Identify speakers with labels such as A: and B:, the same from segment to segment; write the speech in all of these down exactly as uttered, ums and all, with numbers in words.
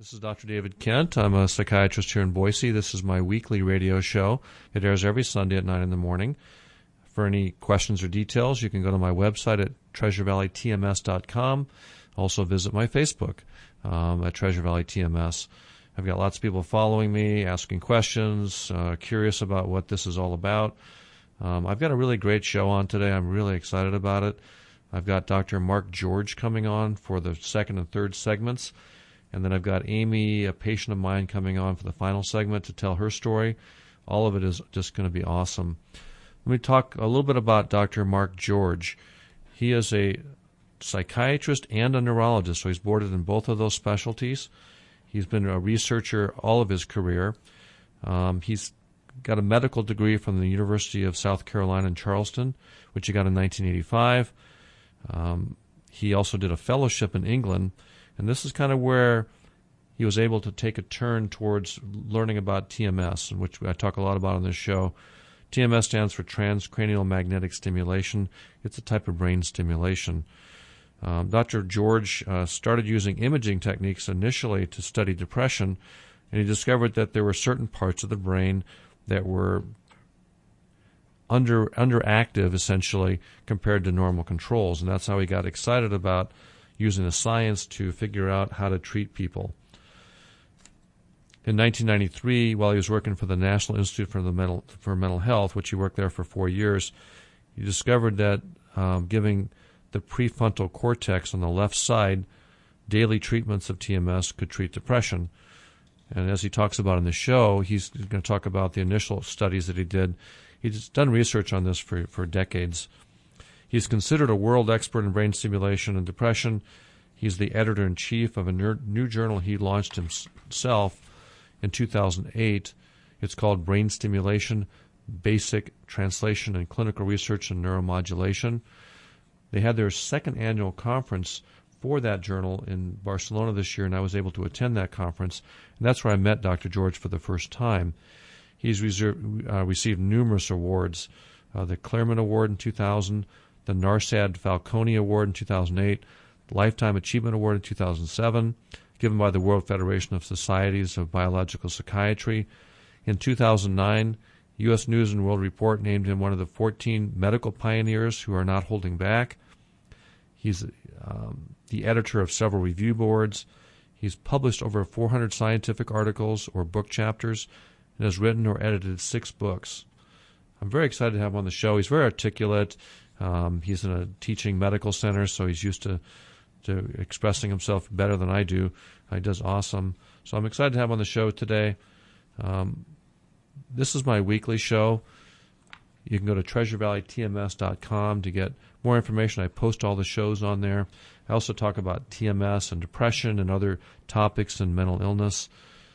A: This is Doctor David Kent. I'm a psychiatrist here in Boise. This is my weekly radio show. It airs every Sunday at nine in the morning. For any questions or details, you can go to my website at treasure valley t m s dot com. Also visit my Facebook um, at Treasure Valley T M S. I've got lots of people following me, asking questions, uh, curious about what this is all about. Um, I've got a really great show on today. I'm really excited about it. I've got Doctor Mark George coming on for the second and third segments. And then I've got Amy, a patient of mine, coming on for the final segment to tell her story. All of it is just going to be awesome. Let me talk a little bit about Doctor Mark George. He is a psychiatrist and a neurologist, so he's boarded in both of those specialties. He's been a researcher all of his career. Um, he's got a medical degree from the University of South Carolina in Charleston, which he got in nineteen eighty-five. Um, he also did a fellowship in England, and this is kind of where he was able to take a turn towards learning about T M S, which I talk a lot about on this show. T M S stands for transcranial magnetic stimulation. It's a type of brain stimulation. Um, Doctor George uh, started using imaging techniques initially to study depression, and he discovered that there were certain parts of the brain that were under underactive, essentially, compared to normal controls, and that's how he got excited about using the science to figure out how to treat people. In nineteen ninety-three, while he was working for the National Institute for the Mental for Mental Health, which he worked there for four years, he discovered that um, giving the prefrontal cortex on the left side daily treatments of T M S could treat depression. And as he talks about in the show, he's going to talk about the initial studies that he did. He's done research on this for, for decades. He's considered a world expert in brain stimulation and depression. He's the editor-in-chief of a new journal he launched himself in two thousand eight. It's called Brain Stimulation, Basic Translation and Clinical Research in Neuromodulation. They had their second annual conference for that journal in Barcelona this year, and I was able to attend that conference. And that's where I met Doctor George for the first time. He's reserved, uh, received numerous awards, uh, the Claremont Award in two thousand, the Narsad Falcone Award in two thousand eight, Lifetime Achievement Award in two thousand seven, given by the World Federation of Societies of Biological Psychiatry. In two thousand nine, U S News and World Report named him one of the fourteen medical pioneers who are not holding back. He's um, the editor of several review boards. He's published over four hundred scientific articles or book chapters and has written or edited six books. I'm very excited to have him on the show. He's very articulate. Um, he's in a teaching medical center, so he's used to, to expressing himself better than I do. Uh, he does awesome. So I'm excited to have him on the show today. Um, this is my weekly show. You can go to treasure valley t m s dot com to get more information. I post all the shows on there. I also talk about T M S and depression and other topics and mental illness.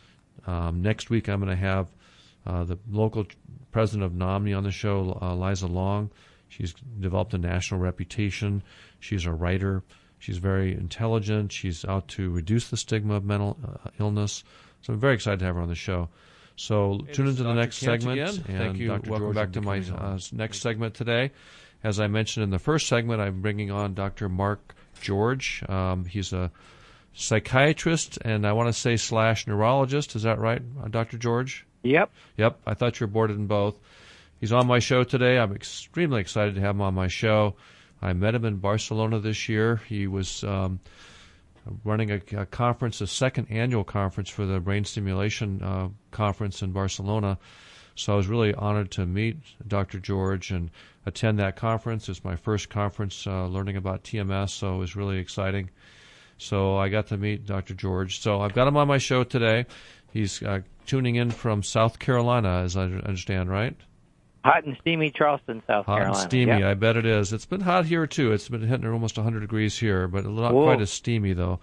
A: Um, next week I'm going to have uh, the local president of NOMNI on the show, uh, Liza Long. She's developed a national reputation. She's a writer. She's very intelligent. She's out to reduce the stigma of mental uh, illness. So I'm very excited to have her on the show. So tune into the next segment. And
B: Thank you.
A: Doctor
B: Welcome
A: George
B: back to my
A: uh, next segment today. As I mentioned in the first segment, I'm bringing on Doctor Mark George. Um, he's a psychiatrist, and I want to say slash neurologist. Is that right, uh, Doctor George?
C: Yep.
A: Yep. I thought you were boarded in both. He's on my show today. I'm extremely excited to have him on my show. I met him in Barcelona this year. He was um, running a, a conference, a second annual conference for the Brain Stimulation uh, Conference in Barcelona. So I was really honored to meet Doctor George and attend that conference. It's my first conference uh, learning about T M S, so it was really exciting. So I got to meet Doctor George. So I've got him on my show today. He's uh, tuning in from South Carolina, as I understand, right?
C: Hot and steamy Charleston, South
A: hot
C: Carolina.
A: Hot and steamy,
C: yep.
A: I bet it is. It's been hot here, too. It's been hitting almost one hundred degrees here, but not
C: Whoa.
A: quite as steamy, though.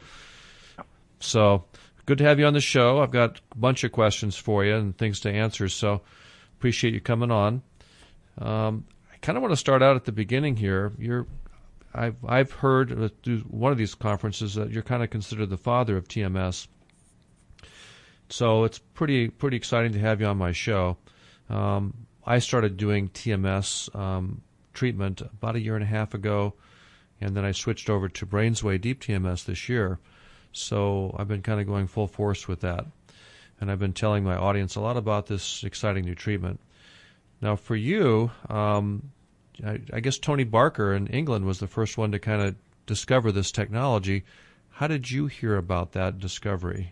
A: So good to have you on the show. I've got a bunch of questions for you and things to answer, so appreciate you coming on. Um, I kind of want to start out at the beginning here. You're, I've, I've heard at one of these conferences that you're kind of considered the father of T M S. So it's pretty pretty exciting to have you on my show. Um, I started doing T M S um, treatment about a year and a half ago, and then I switched over to BrainsWay Deep T M S this year. So I've been kind of going full force with that. And I've been telling my audience a lot about this exciting new treatment. Now, for you, um, I, I guess Tony Barker in England was the first one to kind of discover this technology. How did you hear about that discovery?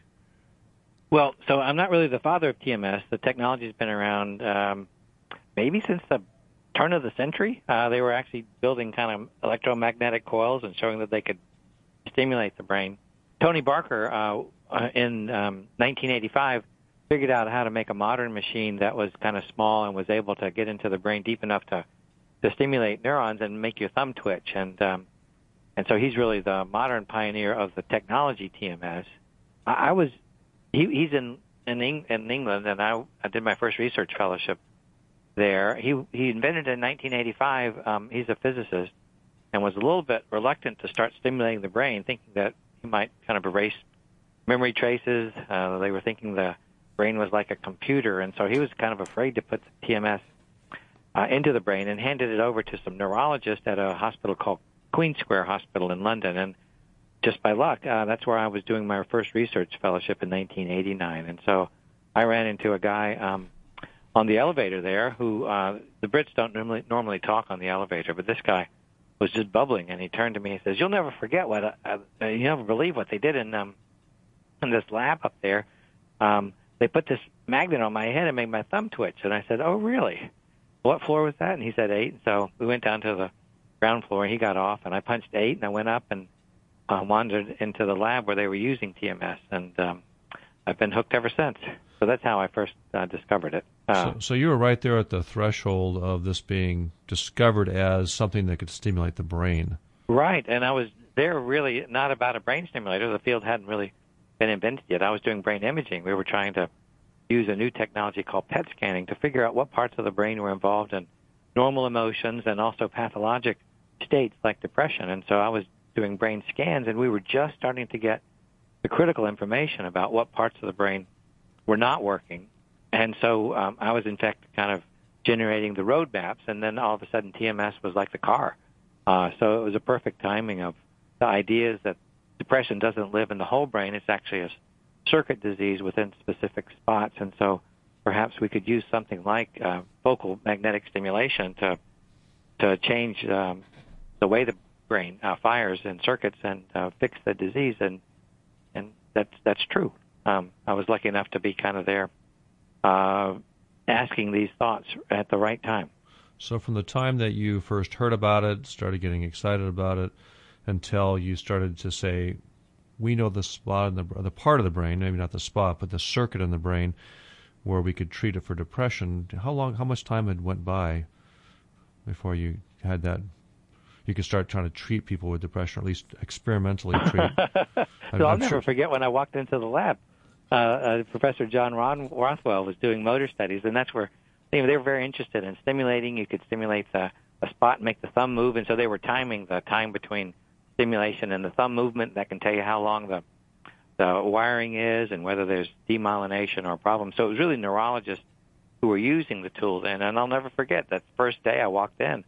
C: Well, so I'm not really the father of T M S. The technology's been around um, maybe since the turn of the century. Uh, they were actually building kind of electromagnetic coils and showing that they could stimulate the brain. Tony Barker, uh, in um, nineteen eighty-five, figured out how to make a modern machine that was kind of small and was able to get into the brain deep enough to, to stimulate neurons and make your thumb twitch. And um, and so he's really the modern pioneer of the technology T M S. I, I was he, he's in in, Eng, in England, and I, I did my first research fellowship there. He he invented it in nineteen eighty-five. Um, he's a physicist and was a little bit reluctant to start stimulating the brain, thinking that he might kind of erase memory traces. Uh, they were thinking the brain was like a computer, and so he was kind of afraid to put the T M S uh, into the brain and handed it over to some neurologists at a hospital called Queen Square Hospital in London. And just by luck, uh, that's where I was doing my first research fellowship in nineteen eighty-nine. And so I ran into a guy um, on the elevator there who, uh, the Brits don't normally, normally talk on the elevator, but this guy was just bubbling, and he turned to me and says, "You'll never forget what, uh, uh, you never believe what they did in, um, in this lab up there. Um, they put this magnet on my head and made my thumb twitch." And I said, "Oh, really? What floor was that?" And he said eight. And so we went down to the ground floor, and he got off, and I punched eight, and I went up and uh, wandered into the lab where they were using T M S, and um, I've been hooked ever since. So that's how I first uh, discovered it. Uh,
A: so, so you were right there at the threshold of this being discovered as something that could stimulate the brain.
C: Right, and I was there really not about a brain stimulator. The field hadn't really been invented yet. I was doing brain imaging. We were trying to use a new technology called P E T scanning to figure out what parts of the brain were involved in normal emotions and also pathologic states like depression. And so I was doing brain scans, and we were just starting to get the critical information about what parts of the brain were not working. And so um, I was, in fact, kind of generating the roadmaps, and then all of a sudden T M S was like the car. Uh, so it was a perfect timing of the ideas that depression doesn't live in the whole brain. It's actually a circuit disease within specific spots. And so perhaps we could use something like uh, focal magnetic stimulation to to change um, the way the brain uh, fires in circuits and uh, fix the disease. And and that's, that's true. Um, I was lucky enough to be kind of there uh, asking these thoughts at the right time.
A: So from the time that you first heard about it, started getting excited about it, until you started to say, we know the spot in the, the part of the brain, maybe not the spot, but the circuit in the brain where we could treat it for depression, how long, how much time had went by before you had that, you could start trying to treat people with depression, or at least experimentally treat?
C: So
A: I'm,
C: I'll
A: I'm
C: never
A: sure.
C: forget when I walked into the lab. Uh, uh, Professor John Ron- Rothwell was doing motor studies, and that's where they, they were very interested in stimulating. You could stimulate the, a spot and make the thumb move, and so they were timing the time between stimulation and the thumb movement. That can tell you how long the the wiring is and whether there's demyelination or a problem. So it was really neurologists who were using the tools. And, and I'll never forget that first day I walked in,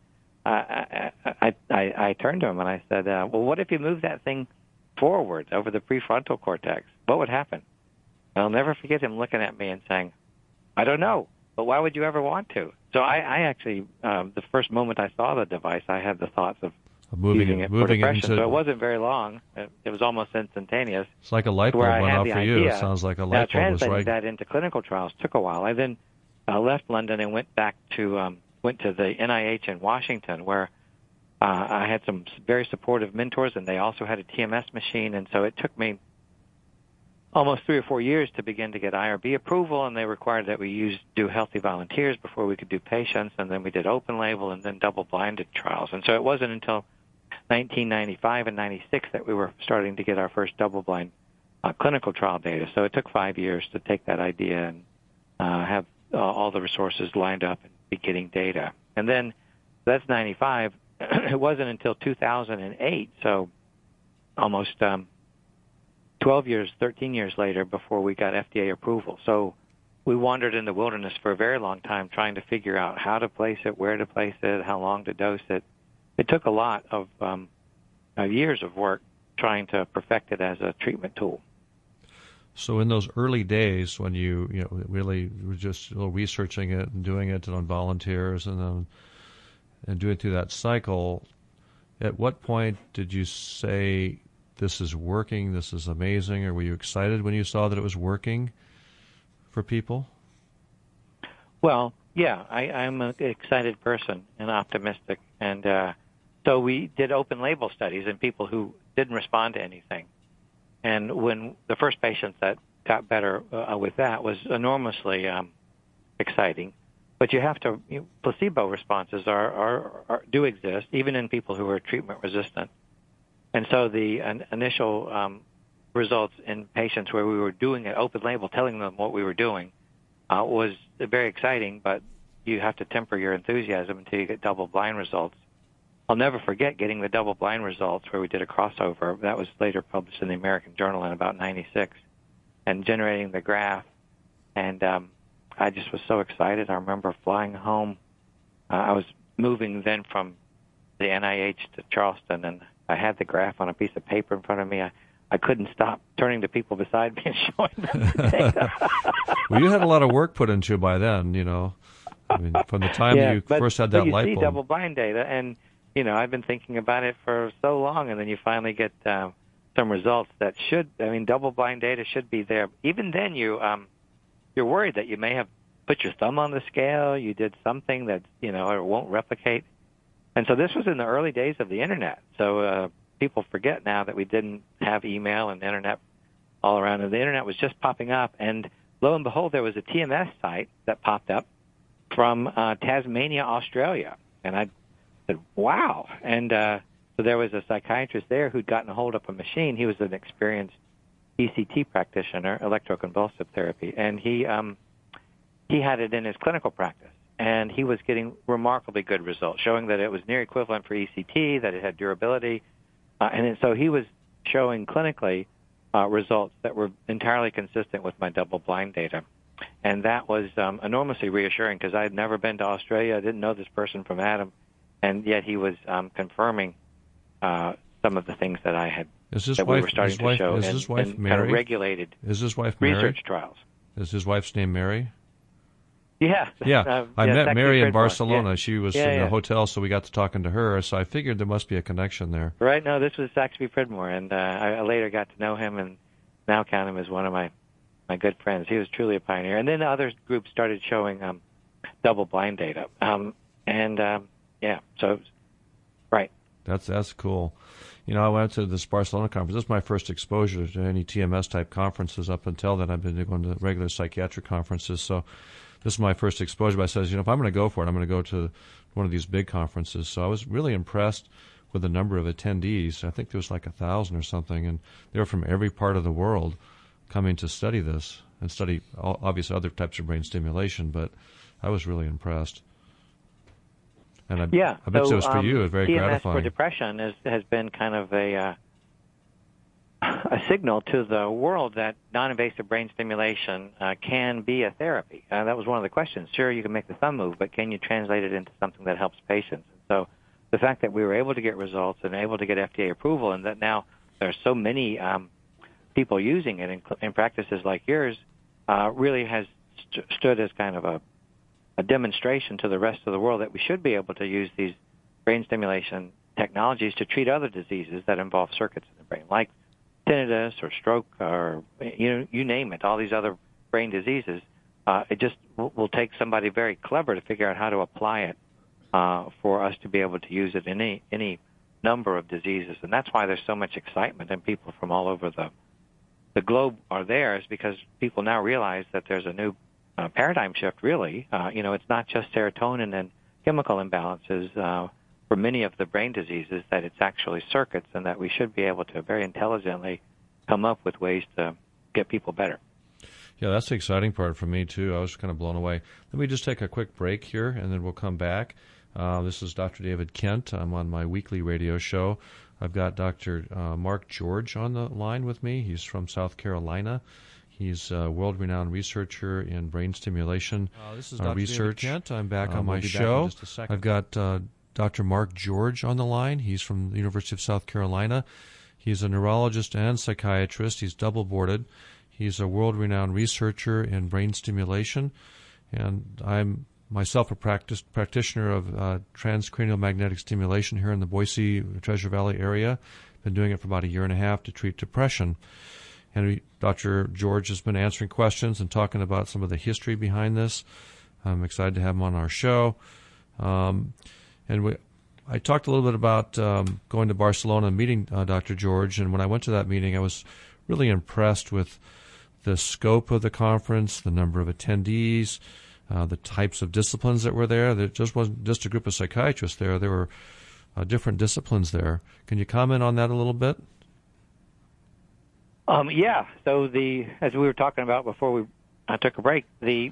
C: I, I, I, I turned to him and I said, uh, well, what if you move that thing forward over the prefrontal cortex? What would happen? And I'll never forget him looking at me and saying, I don't know, but why would you ever want to? So I, I actually, um, the first moment I saw the device, I had the thoughts of
A: moving
C: using
A: it,
C: it
A: moving
C: for
A: it
C: depression.
A: into.
C: So it wasn't very long. It, it was almost instantaneous.
A: It's like a light bulb
C: where I
A: went
C: had
A: off
C: the
A: for you.
C: idea.
A: It sounds like a
C: Now,
A: light bulb was
C: translating
A: right.
C: that into clinical trials took a while. I then uh, left London and went back to um, went to the N I H in Washington, where uh, I had some very supportive mentors, and they also had a T M S machine. And so it took me almost three or four years to begin to get I R B approval, and they required that we use do healthy volunteers before we could do patients, and then we did open label and then double-blinded trials. And so it wasn't until nineteen ninety-five and ninety-six that we were starting to get our first double-blind uh, clinical trial data. So it took five years to take that idea and uh, have uh, all the resources lined up and be getting data. And then that's ninety-five. It wasn't until two thousand eight, so almost um, twelve years, thirteen years later before we got F D A approval. So we wandered in the wilderness for a very long time trying to figure out how to place it, where to place it, how long to dose it. It took a lot of um, uh, years of work trying to perfect it as a treatment tool.
A: So in those early days when you, you know, really were just you know, researching it and doing it on volunteers and um, and doing it through that cycle, at what point did you say, this is working, this is amazing, or were you excited when you saw that it was working for people?
C: Well, yeah, I, I'm an excited person and optimistic. And uh, so we did open label studies in people who didn't respond to anything. And when the first patients that got better uh, with that was enormously um, exciting. But you have to, you know, placebo responses are, are, are do exist, even in people who are treatment resistant. And so the uh, initial um, results in patients where we were doing it open label, telling them what we were doing, uh, was very exciting, but you have to temper your enthusiasm until you get double-blind results. I'll never forget getting the double-blind results where we did a crossover. That was later published in the American Journal in about ninety-six, and generating the graph. And um, I just was so excited. I remember flying home. Uh, I was moving then from the N I H to Charleston, and I had the graph on a piece of paper in front of me. I, I couldn't stop turning to people beside me and showing them the data.
A: Well, you had a lot of work put into you by then, you know. I mean, from the time
C: yeah,
A: that you
C: but,
A: first had
C: but
A: that
C: you
A: light
C: see
A: bulb.
C: double-blind data, and you know, I've been thinking about it for so long, and then you finally get uh, some results that should, I mean, double-blind data should be there. Even then, you, um, you're worried that you may have put your thumb on the scale, you did something that, you know, or it won't replicate. And so this was in the early days of the Internet. So uh, people forget now that we didn't have email and Internet all around, and the Internet was just popping up. And lo and behold, there was a T M S site that popped up from uh, Tasmania, Australia. And I said, wow. And uh, so there was a psychiatrist there who'd gotten a hold of a machine. He was an experienced E C T practitioner, electroconvulsive therapy, and he um, he had it in his clinical practice. And he was getting remarkably good results, showing that it was near equivalent for E C T, that it had durability. Uh, and so he was showing clinically uh, results that were entirely consistent with my double-blind data. And that was um, enormously reassuring because I had never been to Australia. I didn't know this person from Adam. And yet he was um, confirming uh, some of the things that I had,
A: is his
C: that
A: wife,
C: we were starting
A: his wife,
C: to show
A: is
C: in,
A: his wife
C: in
A: Mary?
C: kind of regulated
A: is his wife Mary?
C: research trials.
A: Is his wife's name Mary?
C: Yeah.
A: Yeah,
C: uh,
A: I
C: yeah,
A: met Mary in
C: Pridmore.
A: Barcelona.
C: Yeah.
A: She was
C: yeah,
A: in
C: yeah.
A: a hotel, so we got to talking to her. So I figured there must be a connection there.
C: Right. No, this was Saxby Pridmore, and uh, I, I later got to know him and now count him as one of my, my good friends. He was truly a pioneer. And then other groups started showing um, double-blind data. Um, and, um, yeah, so, right.
A: That's that's cool. You know, I went to this Barcelona conference. This is my first exposure to any T M S-type conferences. Up until then, I've been going to regular psychiatric conferences. So this is my first exposure. But I says, you know, if I'm going to go for it, I'm going to go to one of these big conferences. So I was really impressed with the number of attendees. I think there was like a thousand or something, and they were from every part of the world coming to study this and study, obviously, other types of brain stimulation. But I was really impressed. And I,
C: yeah,
A: I bet
C: so,
A: it was for
C: um,
A: you. It was very
C: T M S
A: gratifying.
C: for depression is, has been kind of a uh, a signal to the world that non-invasive brain stimulation uh, can be a therapy. Uh, that was one of the questions. Sure, you can make the thumb move, but can you translate it into something that helps patients? And so the fact that we were able to get results and able to get F D A approval, and that now there are so many um, people using it in, in practices like yours, uh, really has st- stood as kind of a a demonstration to the rest of the world that we should be able to use these brain stimulation technologies to treat other diseases that involve circuits in the brain, like tinnitus or stroke or you know, you name it, all these other brain diseases. Uh, it just will, will take somebody very clever to figure out how to apply it uh, for us to be able to use it in any, any number of diseases. And that's why there's so much excitement, and people from all over the the globe are there, is because people now realize that there's a new Uh, paradigm shift, really. Uh, you know, it's not just serotonin and chemical imbalances uh, for many of the brain diseases, that it's actually circuits, and that we should be able to very intelligently come up with ways to get people better.
A: Yeah, that's the exciting part for me, too. I was kind of blown away. Let me just take a quick break here, and then we'll come back. Uh, this is Doctor David Kent. I'm on my weekly radio show. I've got Doctor Uh, Mark George on the line with me. He's from South Carolina. He's a world-renowned researcher in brain stimulation
B: uh, this is
A: uh,
B: Doctor
A: research.
B: David Kent. I'm back
A: uh,
B: on
A: we'll
B: my
A: be
B: show.
A: Back in
B: just a second.
A: I've got uh, Doctor Mark George on the line. He's from the University of South Carolina. He's a neurologist and psychiatrist. He's double-boarded. He's a world-renowned researcher in brain stimulation, and I'm myself a practice, practitioner of uh, transcranial magnetic stimulation here in the Boise, Treasure Valley area. Been doing it for about a year and a half to treat depression. And we, Doctor George has been answering questions and talking about some of the history behind this. I'm excited to have him on our show. Um, and we, I talked a little bit about um, going to Barcelona and meeting uh, Doctor George. And when I went to that meeting, I was really impressed with the scope of the conference, the number of attendees, Uh, the types of disciplines that were there. There just wasn't just a group of psychiatrists there. There were uh, different disciplines there. Can you comment on that a little bit?
C: Um, yeah. So the as we were talking about before we uh, took a break, the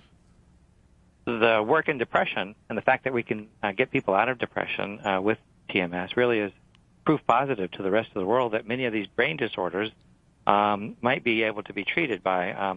C: the work in depression and the fact that we can uh, get people out of depression uh, with T M S really is proof positive to the rest of the world that many of these brain disorders um, might be able to be treated by um,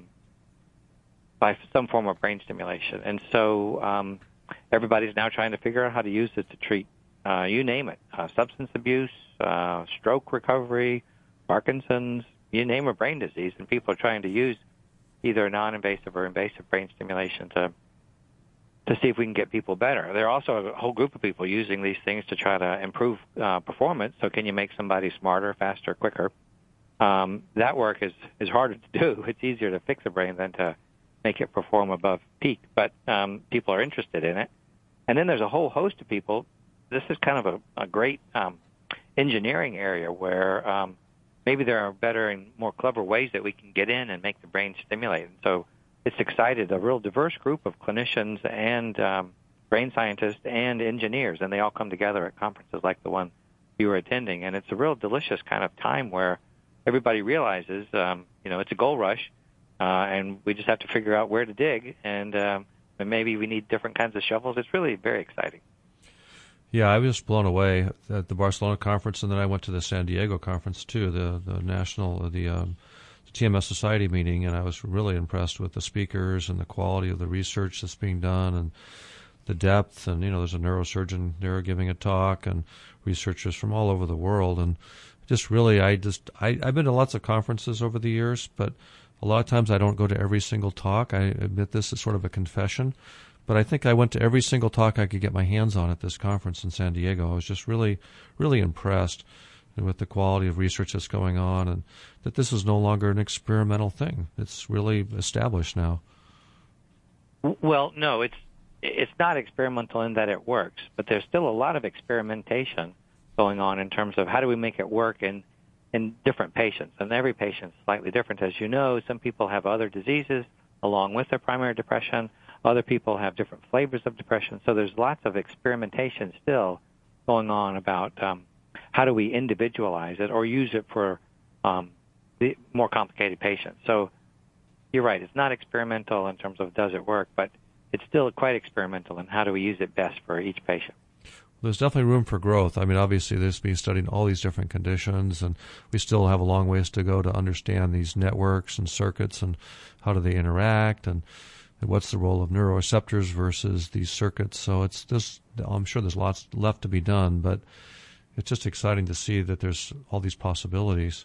C: by some form of brain stimulation. And so um, everybody's now trying to figure out how to use it to treat, uh, you name it, uh, substance abuse, uh, stroke recovery, Parkinson's, you name a brain disease, and people are trying to use either non-invasive or invasive brain stimulation to to see if we can get people better. There are also a whole group of people using these things to try to improve uh, performance. So can you make somebody smarter, faster, quicker? Um, that work is, is harder to do. It's easier to fix a brain than to make it perform above peak, but um, people are interested in it. And then there's a whole host of people. This is kind of a, a great um, engineering area where um, maybe there are better and more clever ways that we can get in and make the brain stimulate. And so it's excited a real diverse group of clinicians and um, brain scientists and engineers, and they all come together at conferences like the one you were attending. And it's a real delicious kind of time where everybody realizes, um, you know, it's a gold rush, Uh, and we just have to figure out where to dig, and, um, and maybe we need different kinds of shovels. It's really very exciting.
A: Yeah, I was just blown away at the Barcelona conference, and then I went to the San Diego conference too, the the national, the um, T M S Society meeting, and I was really impressed with the speakers and the quality of the research that's being done and the depth. And you know, there's a neurosurgeon there giving a talk, and researchers from all over the world, and just really, I just I, I've been to lots of conferences over the years, but a lot of times I don't go to every single talk. I admit this is sort of a confession, but I think I went to every single talk I could get my hands on at this conference in San Diego. I was just really, really impressed with the quality of research that's going on, and that this is no longer an experimental thing. It's really established now.
C: Well, no, it's it's not experimental in that it works, but there's still a lot of experimentation going on in terms of how do we make it work in in different patients. And every patient's slightly different. As you know, some people have other diseases along with their primary depression. Other people have different flavors of depression. So there's lots of experimentation still going on about um, how do we individualize it or use it for um, the more complicated patients. So you're right. It's not experimental in terms of does it work, but it's still quite experimental in how do we use it best for each patient.
A: There's definitely room for growth. I mean, obviously, this being studying all these different conditions, and we still have a long ways to go to understand these networks and circuits and how do they interact, and, and what's the role of neuroreceptors versus these circuits. So it's just, I'm sure there's lots left to be done, but it's just exciting to see that there's all these possibilities.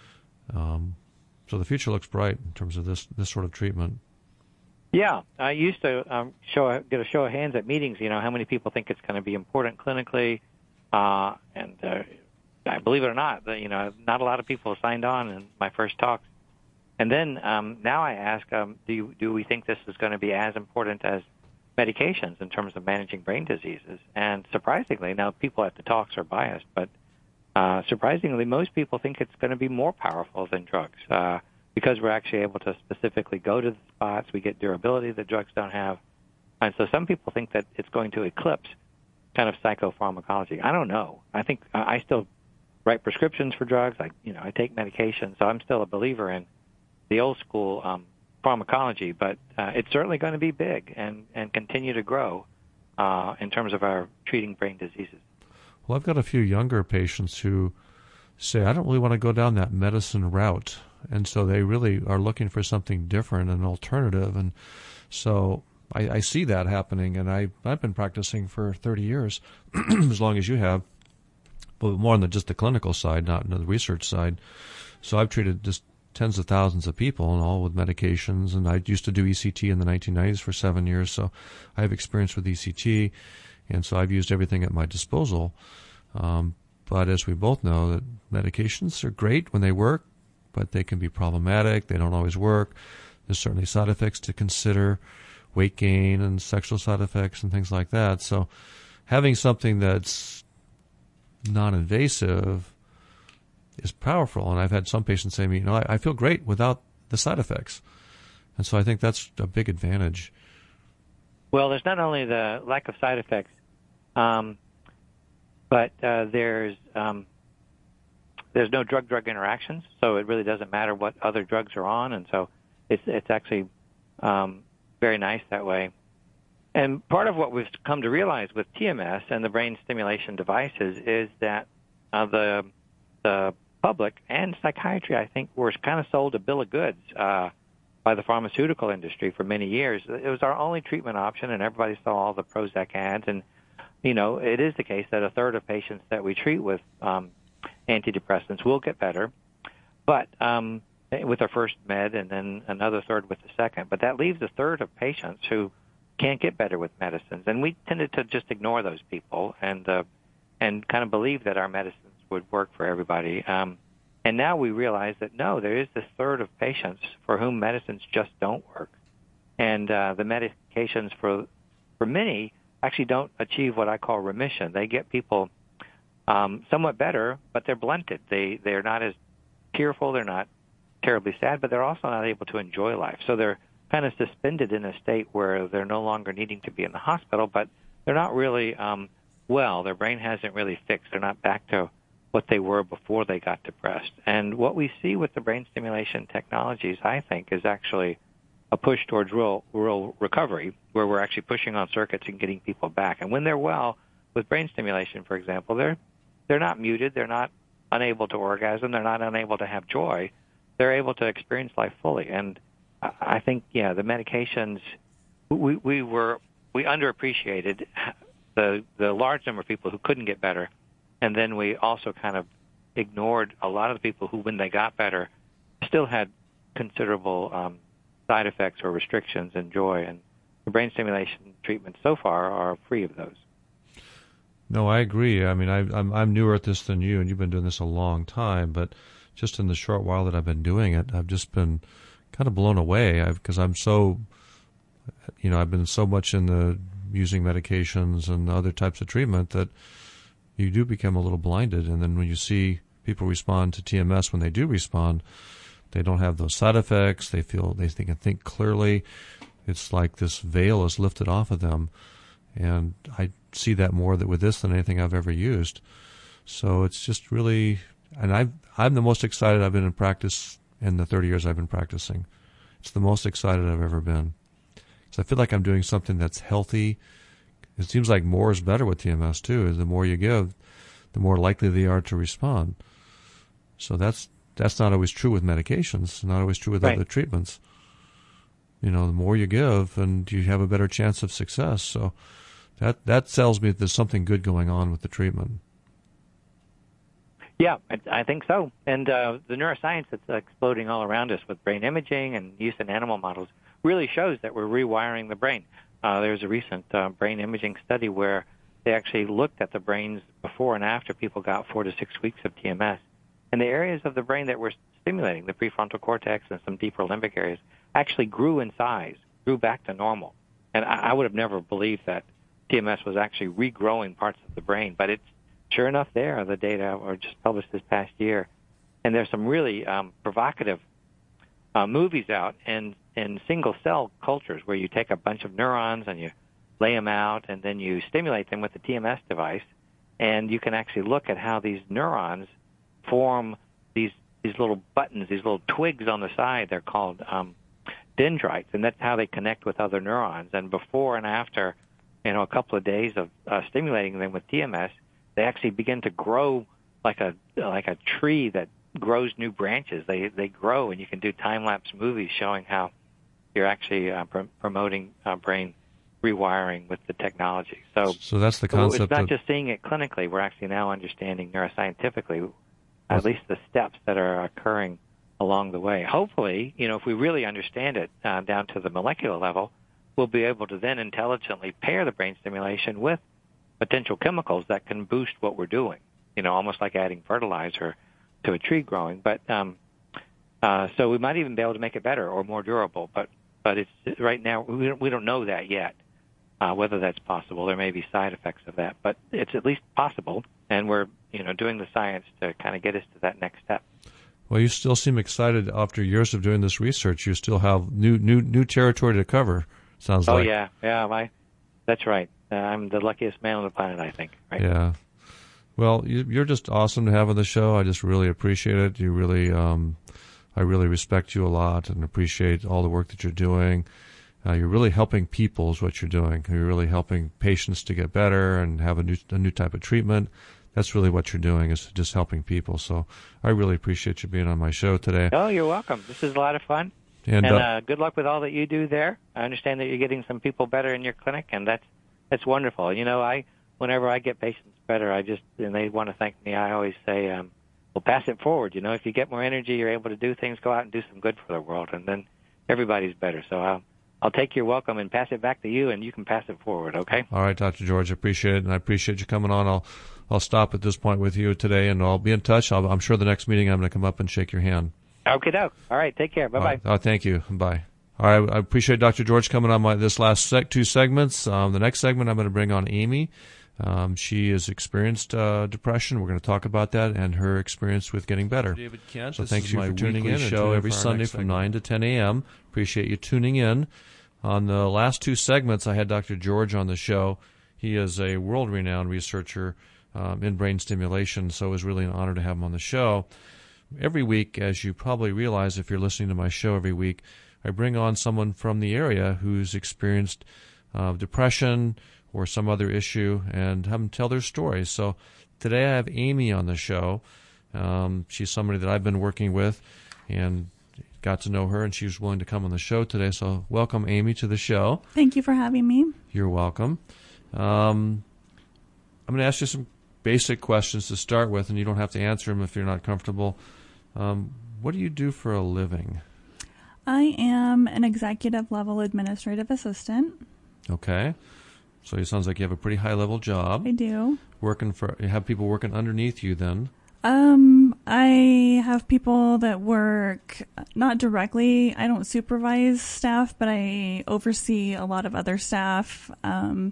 A: Um, so the future looks bright in terms of this this sort of treatment.
C: Yeah, I used to um, show get a show of hands at meetings. You know, how many people think it's going to be important clinically, uh, and uh, I believe it or not, the, you know, not a lot of people signed on in my first talks. And then um, now I ask, um, do you, do we think this is going to be as important as medications in terms of managing brain diseases? And surprisingly, now people at the talks are biased, but uh, surprisingly, most people think it's going to be more powerful than drugs. Uh, Because we're actually able to specifically go to the spots, we get durability that drugs don't have. And so some people think that it's going to eclipse kind of psychopharmacology. I don't know. I think I still write prescriptions for drugs. I, you know, I take medication, so I'm still a believer in the old school um, pharmacology. But uh, it's certainly going to be big and, and continue to grow uh, in terms of our treating brain diseases.
A: Well, I've got a few younger patients who say, I don't really want to go down that medicine route. And so they really are looking for something different, an alternative. And so I, I see that happening. And I, I've been practicing for thirty years, as long as you have. but more on the just the clinical side, not on the research side. So I've treated just tens of thousands of people, and all with medications. And I used to do E C T in the nineteen nineties for seven years, so I have experience with E C T, and so I've used everything at my disposal. Um, but as we both know, that medications are great when they work, but they can be problematic. They don't always work. There's certainly side effects to consider, weight gain and sexual side effects and things like that. So having something that's non-invasive is powerful. And I've had some patients say to me, you know, I, I feel great without the side effects. And so I think that's a big advantage.
C: Well, there's not only the lack of side effects, um, but uh, there's um, there's no drug-drug interactions, so it really doesn't matter what other drugs are on, and so it's it's actually um, very nice that way. And part of what we've come to realize with T M S and the brain stimulation devices is that uh, the the public and psychiatry, I think, were kind of sold a bill of goods uh, by the pharmaceutical industry for many years. It was our only treatment option, and everybody saw all the Prozac ads. And, you know, it is the case that a third of patients that we treat with um, antidepressants will get better, but um, with their first med, and then another third with the second. But that leaves a third of patients who can't get better with medicines. And we tended to just ignore those people and uh, and kind of believe that our medicines would work for everybody. Um, and now we realize that, no, there is this third of patients for whom medicines just don't work. And uh, the medications for for many actually don't achieve what I call remission. They get people um, somewhat better, but they're blunted. They, they're not as tearful. They're not terribly sad, but they're also not able to enjoy life. So they're kind of suspended in a state where they're no longer needing to be in the hospital, but they're not really um, well. Their brain hasn't really fixed. They're not back to what they were before they got depressed. And what we see with the brain stimulation technologies, I think, is actually a push towards rural, rural recovery, where we're actually pushing on circuits and getting people back. And when they're well with brain stimulation, for example, they're they're not muted, they're not unable to orgasm, they're not unable to have joy. They're able to experience life fully. And I think, yeah, the medications, we we were we underappreciated the the large number of people who couldn't get better, and then we also kind of ignored a lot of the people who, when they got better, still had considerable um, side effects or restrictions and joy. And the brain stimulation treatments so far are free of those.
A: No, I agree. I mean, I, I'm I'm newer at this than you, and you've been doing this a long time. But just in the short while that I've been doing it, I've just been kind of blown away because I'm so, you know, I've been so much in the using medications and other types of treatment that you do become a little blinded. And then when you see people respond to T M S, when they do respond, they don't have those side effects. They feel they can think clearly. It's like this veil is lifted off of them. And I see that more with this than anything I've ever used. So it's just really, and I've, I'm the most excited I've been in practice in the thirty years I've been practicing. It's the most excited I've ever been. So I feel like I'm doing something that's healthy. It seems like more is better with T M S too. The more you give, the more likely they are to respond. So that's that's not always true with medications, not always true with
C: right.
A: other treatments. You know, the more you give, and you have a better chance of success. So that that tells me that there's something good going on with the treatment.
C: Yeah, I think so. And uh, the neuroscience that's exploding all around us with brain imaging and use in animal models really shows that we're rewiring the brain. Uh, there's a recent uh, brain imaging study where they actually looked at the brains before and after people got four to six weeks of T M S. And the areas of the brain that were stimulating, the prefrontal cortex and some deeper limbic areas, actually grew in size, grew back to normal. And I, I would have never believed that T M S was actually regrowing parts of the brain, but it's sure enough there. The data were just published this past year. And there's some really um, provocative uh, movies out in, in single-cell cultures where you take a bunch of neurons and you lay them out and then you stimulate them with the T M S device, and you can actually look at how these neurons form these these little buttons, these little twigs on the side. They're called um, dendrites, and that's how they connect with other neurons. And before and after, you know, a couple of days of uh, stimulating them with T M S, they actually begin to grow like a like a tree that grows new branches. They they grow, and you can do time-lapse movies showing how you're actually uh, pr- promoting uh, brain rewiring with the technology. So,
A: so that's the
C: so
A: concept.
C: it's not
A: of,
C: just seeing it clinically. We're actually now understanding neuroscientifically at least the steps that are occurring along the way. Hopefully, you know, if we really understand it uh, down to the molecular level, we'll be able to then intelligently pair the brain stimulation with potential chemicals that can boost what we're doing, you know, almost like adding fertilizer to a tree growing. But um, uh, so we might even be able to make it better or more durable. But but it's right now we don't, we don't know that yet, uh, whether that's possible. There may be side effects of that, but it's at least possible, and we're you know doing the science to kind of get us to that next step.
A: Well, you still seem excited after years of doing this research. You still have new new new territory to cover. Sounds
C: oh,
A: like.
C: Oh yeah, yeah, my, that's right. Uh, I'm the luckiest man on the planet, I think. Right?
A: Yeah. Well, you, you're just awesome to have on the show. I just really appreciate it. You really, um, I really respect you a lot and appreciate all the work that you're doing. Uh, you're really helping people is what you're doing. You're really helping patients to get better and have a new a new type of treatment. That's really what you're doing, is just helping people. So I really appreciate you being on my show today.
C: Oh, you're welcome. This is a lot of fun.
A: And,
C: and
A: uh,
C: uh, good luck with all that you do there. I understand that you're getting some people better in your clinic, and that's that's wonderful. You know, I whenever I get patients better, I just and they want to thank me. I always say, um, "Well, pass it forward." You know, if you get more energy, you're able to do things. Go out and do some good for the world, and then everybody's better. So I'll I'll take your welcome and pass it back to you, and you can pass it forward. Okay?
A: All right, Doctor George, I appreciate it, and I appreciate you coming on. I'll I'll stop at this point with you today, and I'll be in touch. I'll, I'm sure the next meeting I'm going to come up and shake your hand.
C: Okay, doke. All right, take care. Bye bye.
A: Right. Oh, thank you. Bye. All right, I appreciate Doctor George coming on my this last sec, two segments. Um, the next segment, I'm going to bring on Amy. Um, she has experienced uh, depression. We're going to talk about that and her experience with getting better. David Kent. So thanks you for tuning in. Show every Sunday from nine to ten a.m. Appreciate you tuning in. On the last two segments, I had Doctor George on the show. He is a world-renowned researcher um, in brain stimulation, so it was really an honor to have him on the show. Every week, as you probably realize if you're listening to my show every week, I bring on someone from the area who's experienced uh, depression or some other issue and have them tell their stories. So today I have Amy on the show. Um, she's somebody that I've been working with and got to know her, and she was willing to come on the show today. So welcome, Amy, to the show.
B: Thank you for having me.
A: You're welcome. Um, I'm going to ask you some basic questions to start with, and you don't have to answer them if you're not comfortable. Um, what do you do for a living?
B: I am an executive level administrative assistant.
A: Okay. So it sounds like you have a pretty high level job.
B: I do.
A: Working for, you have people working underneath you then?
B: Um, I have people that work not directly. I don't supervise staff, but I oversee a lot of other staff. Um,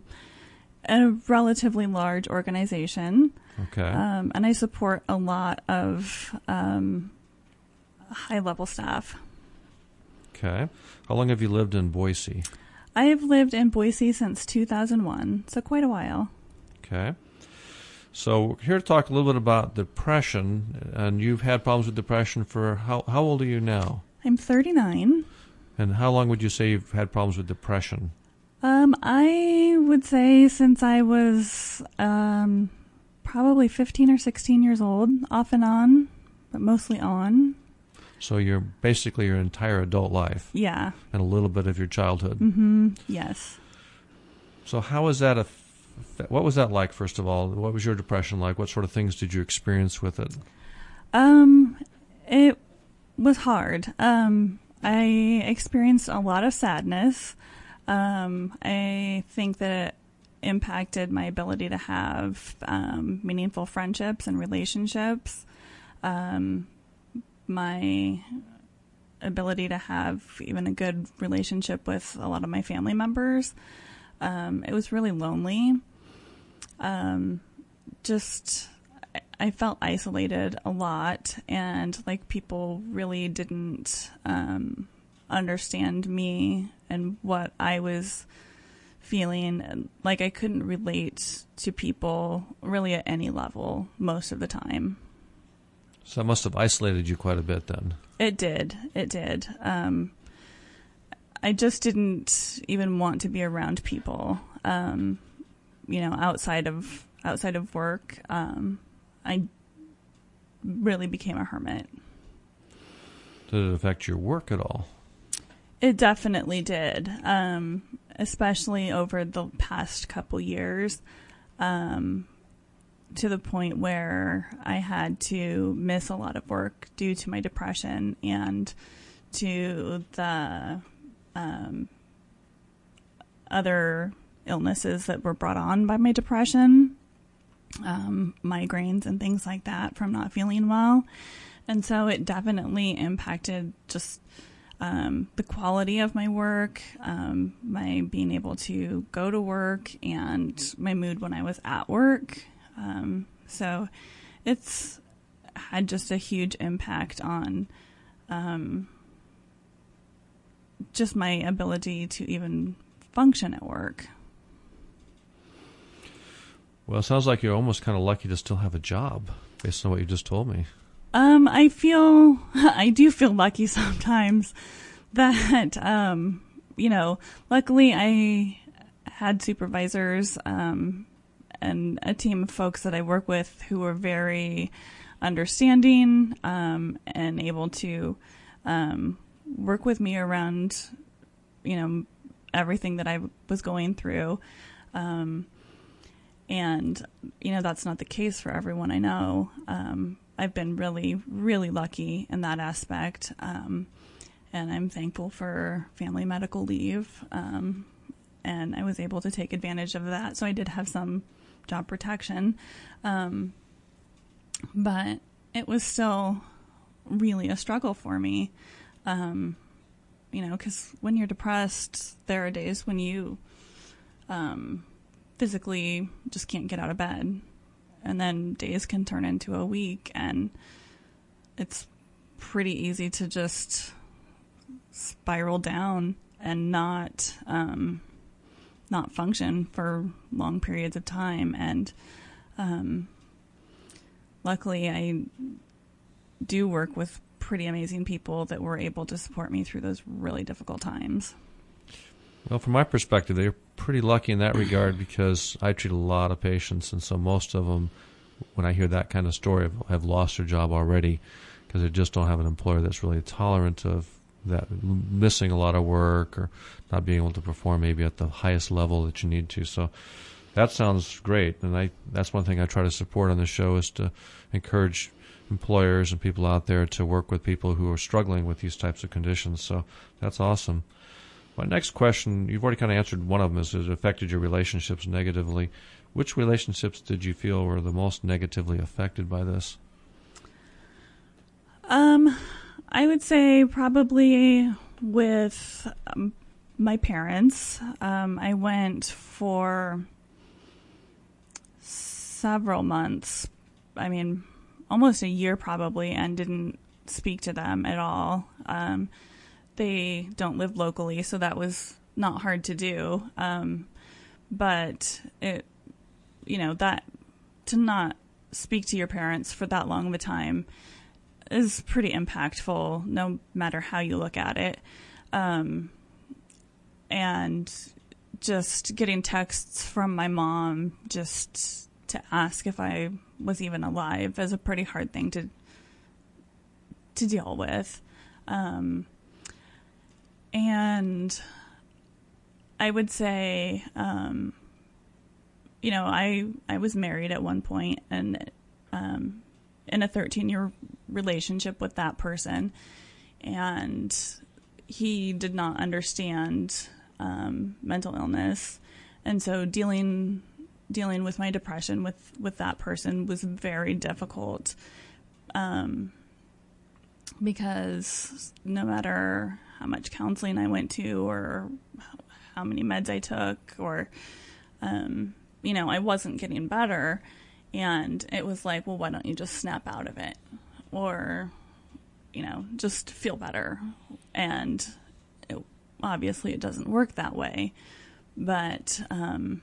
B: a relatively large organization.
A: Okay.
B: Um, and I support a lot of um, high level staff.
A: Okay. How long have you lived in Boise?
B: I have lived in Boise since two thousand one, so quite a while.
A: Okay. So we're here to talk a little bit about depression, and you've had problems with depression for, how how old are you now?
B: I'm thirty-nine.
A: And how long would you say you've had problems with depression?
B: Um, I would say since I was um, probably fifteen or sixteen years old, off and on, but mostly on.
A: So you're basically your entire adult life.
B: Yeah.
A: And a little bit of your childhood.
B: Mm-hmm. Yes.
A: So how was that? A, what was that like, first of all? What was your depression like? What sort of things did you experience with it?
B: Um, it was hard. Um, I experienced a lot of sadness. Um, I think that it impacted my ability to have um, meaningful friendships and relationships. Um, my ability to have even a good relationship with a lot of my family members. Um, it was really lonely. Um, just, I felt isolated a lot, and like people really didn't um, understand me and what I was feeling. Like I couldn't relate to people really at any level most of the time.
A: So that must have isolated you quite a bit then.
B: It did. It did. Um, I just didn't even want to be around people. Um, you know, outside of outside of work, um, I really became a hermit.
A: Did it affect your work at all?
B: It definitely did. Um, especially over the past couple years, um, to the point where I had to miss a lot of work due to my depression and to the um, other illnesses that were brought on by my depression, um, migraines and things like that from not feeling well. And so it definitely impacted just um, the quality of my work, um, my being able to go to work, and my mood when I was at work. Um, so it's had just a huge impact on um, just my ability to even function at work.
A: Well, it sounds like you're almost kind of lucky to still have a job, based on what you just told me.
B: Um, I feel, I do feel lucky sometimes that, um, you know, luckily I had supervisors, um, and a team of folks that I work with who were very understanding, um, and able to, um, work with me around, you know, everything that I was going through. Um, and, you know, that's not the case for everyone I know. Um, I've been really, really lucky in that aspect. Um, and I'm thankful for family medical leave. Um, and I was able to take advantage of that. So I did have some job protection. Um, but it was still really a struggle for me. Um, you know, 'cause when you're depressed, there are days when you, um, physically just can't get out of bed. And then days can turn into a week, and it's pretty easy to just spiral down and not um, not function for long periods of time. And um, luckily, I do work with pretty amazing people that were able to support me through those really difficult times.
A: Well, from my perspective, they're pretty lucky in that regard, because I treat a lot of patients, and so most of them, when I hear that kind of story, have lost their job already because they just don't have an employer that's really tolerant of that, missing a lot of work or not being able to perform maybe at the highest level that you need to. So that sounds great, and I that's one thing I try to support on the show, is to encourage employers and people out there to work with people who are struggling with these types of conditions. So that's awesome. My next question, you've already kind of answered one of them, is it affected your relationships negatively. Which relationships did you feel were the most negatively affected by this?
B: Um, I would say probably with um, my parents. Um, I went for several months, I mean, almost a year probably, and didn't speak to them at all. Um, They don't live locally, so that was not hard to do. Um, but it, you know, that to not speak to your parents for that long of a time is pretty impactful, no matter how you look at it. Um, and just getting texts from my mom just to ask if I was even alive is a pretty hard thing to to deal with. Um, And I would say, um, you know, I I was married at one point, and um, in a thirteen-year relationship with that person, and he did not understand um, mental illness, and so dealing dealing with my depression with, with that person was very difficult, um, because no matter how much counseling I went to or how many meds I took, or, um, you know, I wasn't getting better. And it was like, well, why don't you just snap out of it? Or, you know, just feel better. And it, obviously it doesn't work that way. But um,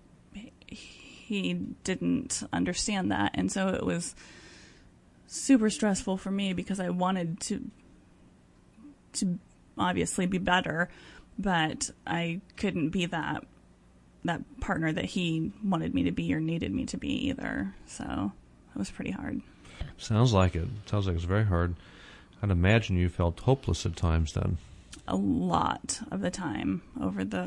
B: he didn't understand that. And so it was super stressful for me, because I wanted to to obviously be better, but I couldn't be that that partner that he wanted me to be or needed me to be either. So it was pretty hard.
A: Sounds like it. Sounds like it's very hard. I'd imagine you felt hopeless at times then.
B: A lot of the time over the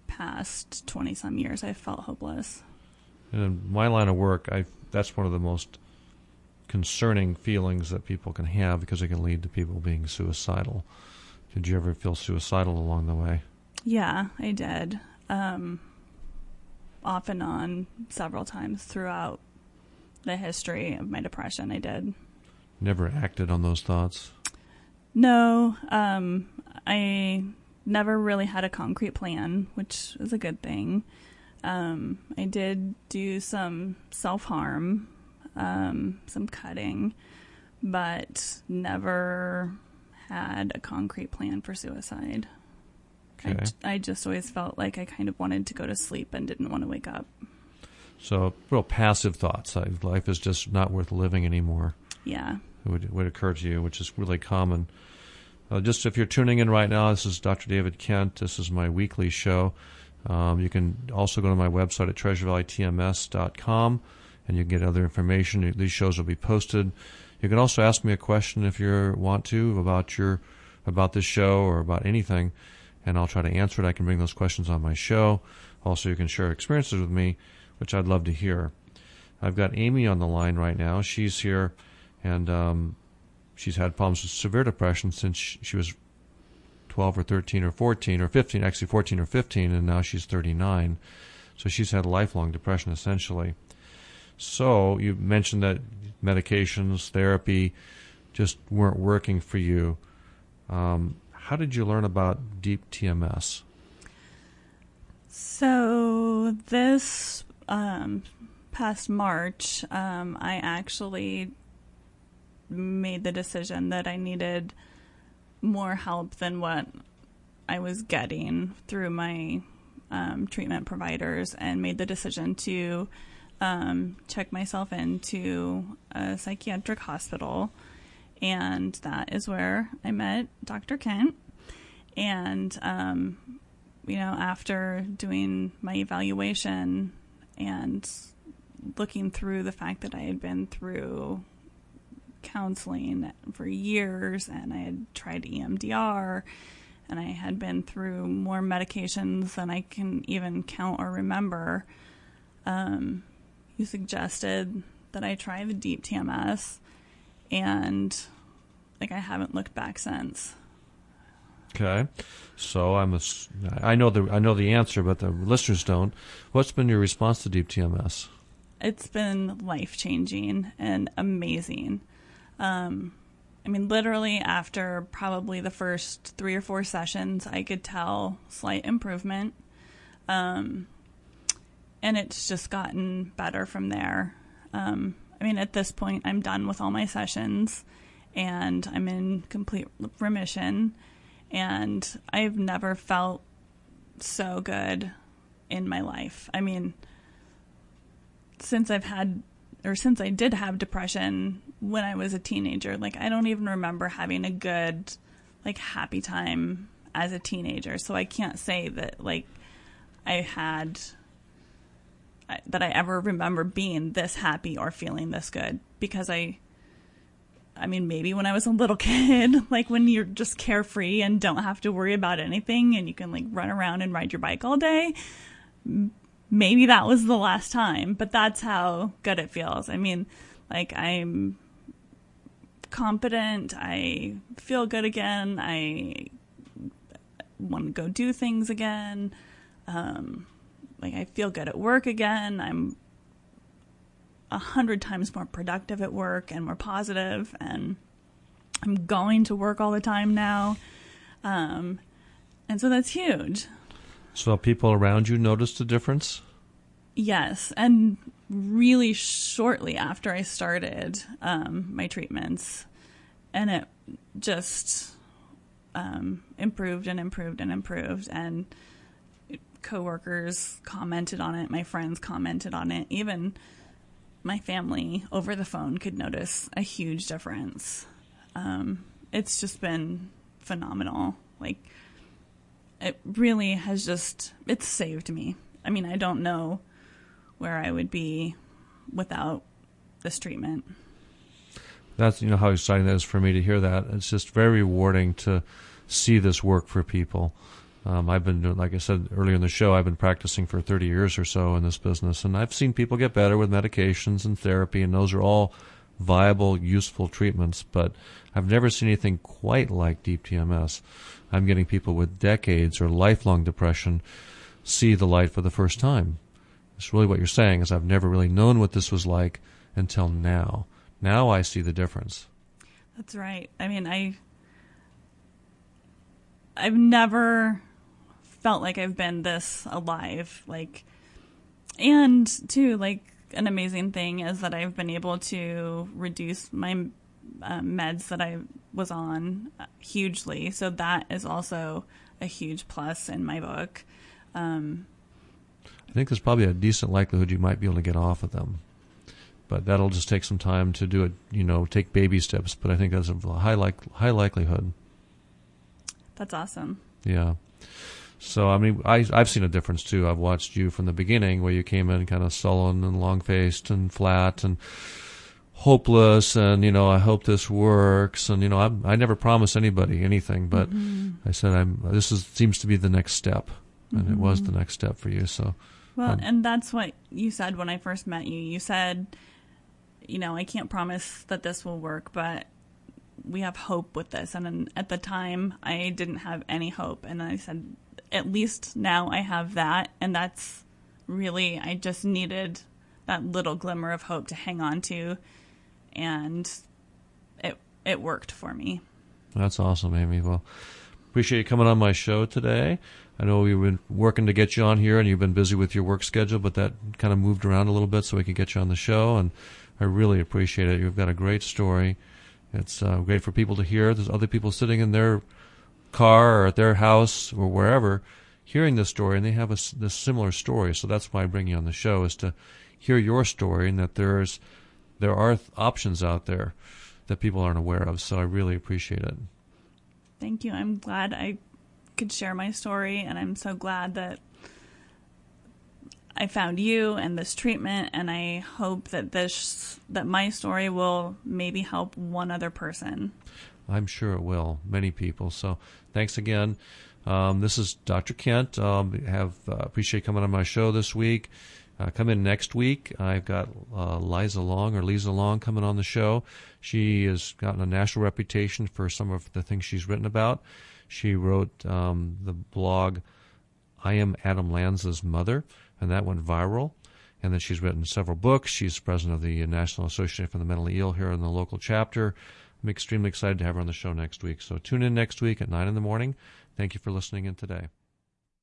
B: past twenty-some years, I felt hopeless.
A: And in my line of work, I that's one of the most concerning feelings that people can have because it can lead to people being suicidal. Did you ever feel suicidal along the way?
B: Yeah, I did. Um, off and on, several times throughout the history of my depression, I did.
A: Never acted on those thoughts?
B: No, um, I never really had a concrete plan, which is a good thing. Um, I did do some self-harm, um, some cutting, but never had a concrete plan for suicide.
A: Okay.
B: I, I just always felt like I kind of wanted to go to sleep and didn't want to wake up.
A: So real passive thoughts. Life is just not worth living anymore.
B: Yeah.
A: It would, would occur to you, which is really common. Uh, just if you're tuning in right now, this is Doctor David Kent. This is my weekly show. Um, you can also go to my website at treasure valley t m s dot com, and you can get other information. These shows will be posted. You can also ask me a question if you want to about your about this show or about anything, and I'll try to answer it. I can bring those questions on my show. Also, you can share experiences with me, which I'd love to hear. I've got Amy on the line right now. She's here, and um, she's had problems with severe depression since she was twelve or thirteen or fourteen or fifteen, actually fourteen or fifteen, and now she's thirty-nine. So she's had lifelong depression, essentially. So you mentioned that medications, therapy just weren't working for you. Um, how did you learn about deep T M S?
B: So this um, past March, um, I actually made the decision that I needed more help than what I was getting through my um, treatment providers, and made the decision to um, check myself into a psychiatric hospital. And that is where I met Doctor Kent. And, um, you know, after doing my evaluation and looking through the fact that I had been through counseling for years, and I had tried E M D R, and I had been through more medications than I can even count or remember, um, you suggested that I try the deep T M S, and like I haven't looked back since.
A: Okay, so I'm a, I know the I know the answer, but the listeners don't. What's been your response to deep T M S?
B: It's been life-changing and amazing. Um, I mean, literally after probably the first three or four sessions, I could tell slight improvement. Um, and it's just gotten better from there. Um, I mean, at this point, I'm done with all my sessions, and I'm in complete remission. And I've never felt so good in my life. I mean, since I've had, or since I did have depression when I was a teenager, like I don't even remember having a good, like happy time as a teenager. So I can't say that like I had, that I ever remember being this happy or feeling this good, because I, I mean, maybe when I was a little kid, like when you're just carefree and don't have to worry about anything and you can like run around and ride your bike all day, maybe that was the last time, but that's how good it feels. I mean, like I'm confident, I feel good again, I want to go do things again, um, like I feel good at work again, I'm a hundred times more productive at work and more positive, and I'm going to work all the time now. Um, and so that's huge.
A: So people around you noticed a difference?
B: Yes. And really shortly after I started um, my treatments, and it just um, improved and improved and improved. And coworkers commented on it. My friends commented on it. Even my family over the phone could notice a huge difference. Um, it's just been phenomenal. Like, it really has just, it's saved me. I mean, I don't know where I would be without this treatment.
A: That's, you know, how exciting that is for me to hear that. It's just very rewarding to see this work for people. Um, I've been doing, like I said earlier in the show, I've been practicing for thirty years or so in this business, and I've seen people get better with medications and therapy, and those are all viable, useful treatments, but I've never seen anything quite like Deep T M S. I'm getting people with decades or lifelong depression see the light for the first time. It's really what you're saying, is I've never really known what this was like until now. Now I see the difference.
B: That's right. I mean, I, I've never felt like I've been this alive. Like, and too, like, an amazing thing is that I've been able to reduce my uh, meds that I was on hugely. So that is also a huge plus in my book. Um,
A: I think there's probably a decent likelihood you might be able to get off of them. But that'll just take some time to do it, you know, take baby steps. But I think that's a high like high likelihood.
B: That's awesome.
A: Yeah. So, I mean, I, I've seen a difference, too. I've watched you from the beginning where you came in kind of sullen and long-faced and flat and hopeless and, you know, I hope this works. And, you know, I, I never promised anybody anything, but mm-hmm. I said, I'm. this is seems to be the next step. And mm-hmm. it was the next step for you. So,
B: Well,
A: um,
B: and that's what you said when I first met you. You said, you know, I can't promise that this will work, but we have hope with this. And then at the time, I didn't have any hope. And I said, at least now I have that. And that's really, I just needed that little glimmer of hope to hang on to. And it it worked for me.
A: That's awesome, Amy. Well, appreciate you coming on my show today. I know we've been working to get you on here, and you've been busy with your work schedule, but that kind of moved around a little bit so we could get you on the show, and I really appreciate it. You've got a great story. It's uh, great for people to hear. There's other people sitting in their car or at their house or wherever hearing this story, and they have a, this similar story. So that's why I bring you on the show, is to hear your story, and that there's there are th- options out there that people aren't aware of. So I really appreciate it.
B: Thank you. I'm glad I could share my story, and I'm so glad that I found you and this treatment, and I hope that this that my story will maybe help one other person.
A: I'm sure it will, many people. So thanks again. Um, this is Doctor Kent. Um, have uh, appreciate coming on my show this week. Uh, come in next week. I've got uh, Liza Long or Lisa Long coming on the show. She has gotten a national reputation for some of the things she's written about. She wrote um, the blog I Am Adam Lanza's Mother, and that went viral. And then she's written several books. She's president of the National Association for the Mentally Ill here in the local chapter. I'm extremely excited to have her on the show next week. So tune in next week at nine in the morning. Thank you for listening in today.